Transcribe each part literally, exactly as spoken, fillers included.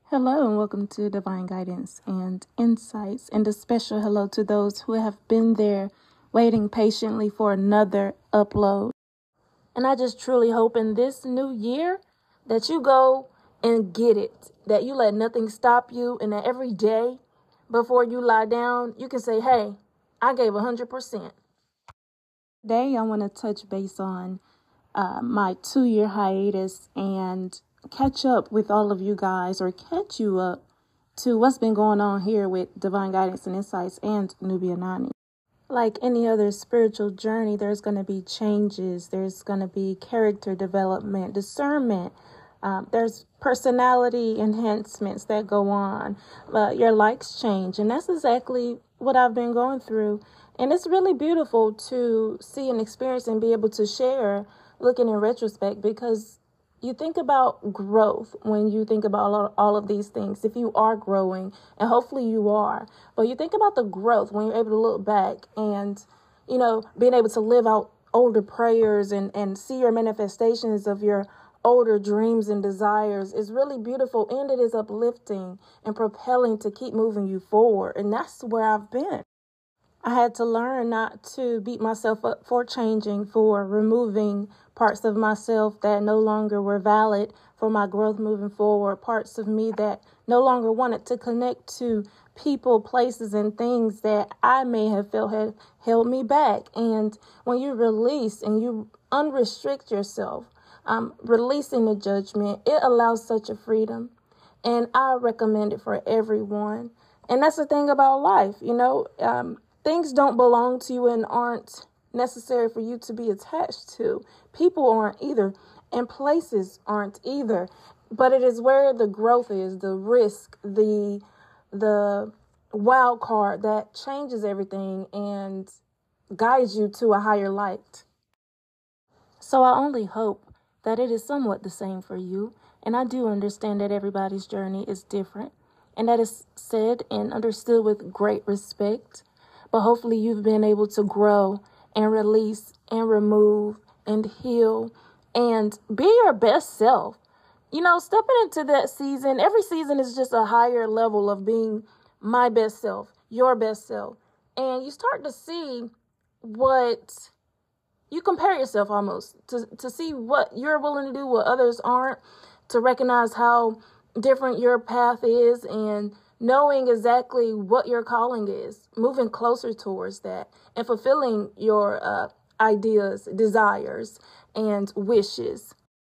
Hello and welcome to Divine Guidance and Insights, and a special hello to those who have been there waiting patiently for another upload. And I just truly hope in this new year that you go and get it, that you let nothing stop you, and that every day before you lie down, you can say, hey, I gave one hundred percent. Today, I want to touch base on uh, my two-year hiatus and catch up with all of you guys, or catch you up to what's been going on here with Divine Guidance and Insights and Nubia Nani. Like any other spiritual journey, there's going to be changes. There's going to be character development, discernment. Um, there's personality enhancements that go on. Uh, your likes change. And that's exactly what I've been going through. And it's really beautiful to see and experience and be able to share looking in retrospect, because you think about growth when you think about all of these things, if you are growing, and hopefully you are. But you think about the growth when you're able to look back and, you know, being able to live out older prayers and, and see your manifestations of your older dreams and desires is really beautiful, and it is uplifting and propelling to keep moving you forward. And that's where I've been. I had to learn not to beat myself up for changing, for removing parts of myself that no longer were valid for my growth moving forward, parts of me that no longer wanted to connect to people, places, and things that I may have felt had held me back. And when you release and you unrestrict yourself, um, releasing the judgment, it allows such a freedom. And I recommend it for everyone. And that's the thing about life, you know, um, things don't belong to you and aren't necessary for you to be attached to. People aren't either, and places aren't either. But it is where the growth is, the risk, the the wild card that changes everything and guides you to a higher light. So I only hope that it is somewhat the same for you. And I do understand that everybody's journey is different, and that is said and understood with great respect. But hopefully you've been able to grow and release and remove and heal and be your best self. You know, stepping into that season, every season is just a higher level of being my best self, your best self. And you start to see what you compare yourself almost to, to see what you're willing to do, what others aren't, to recognize how different your path is, and knowing exactly what your calling is, moving closer towards that, and fulfilling your uh, ideas, desires, and wishes.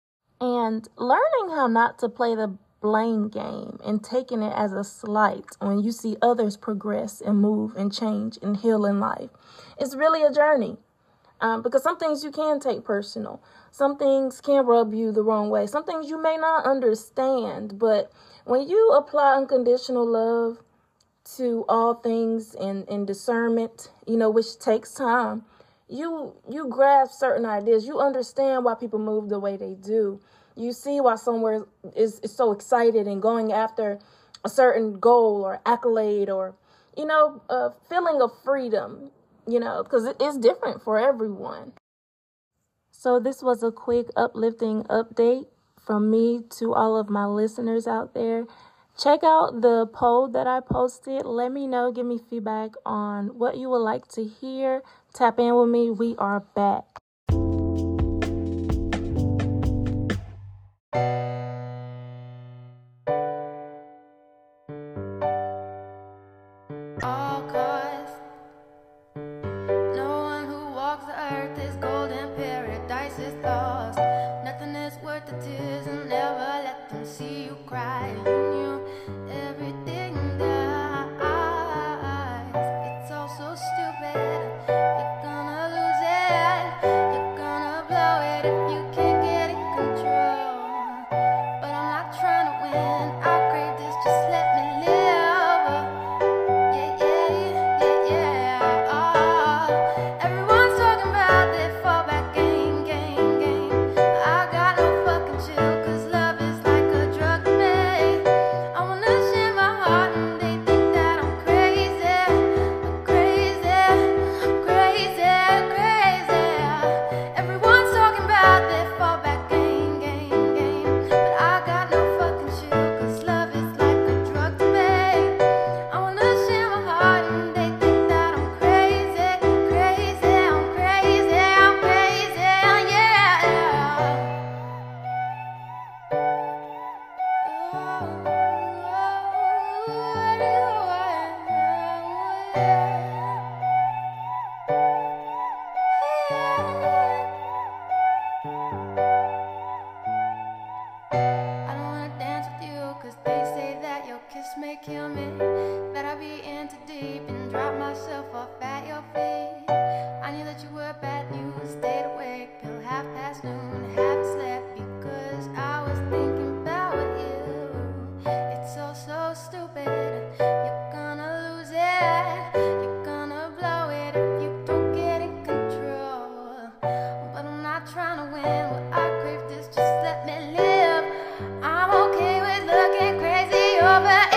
And learning how not to play the blame game and taking it as a slight when you see others progress and move and change and heal in life. It's really a journey. Um, because some things you can take personal. Some things can rub you the wrong way. Some things you may not understand. But when you apply unconditional love to all things and, and discernment, you know, which takes time, you you grasp certain ideas. You understand why people move the way they do. You see why somewhere is, is so excited and going after a certain goal or accolade, or, you know, a feeling of freedom. You know, because it is different for everyone. So this was a quick uplifting update from me to all of my listeners out there. Check out the poll that I posted. Let me know, give me feedback on what you would like to hear. Tap in with me. We are back. Fall back, gang, gang, gang. But I got no fucking chill, 'cause May kill me, that I'll be in too deep and drop myself off at your feet. I knew that you were bad news, stayed awake till half past noon, haven't slept because I was thinking about you. It's so, so stupid, you're gonna lose it, you're gonna blow it if you don't get in control. But I'm not trying to win, what I crave is just let me live. I'm okay with looking crazy over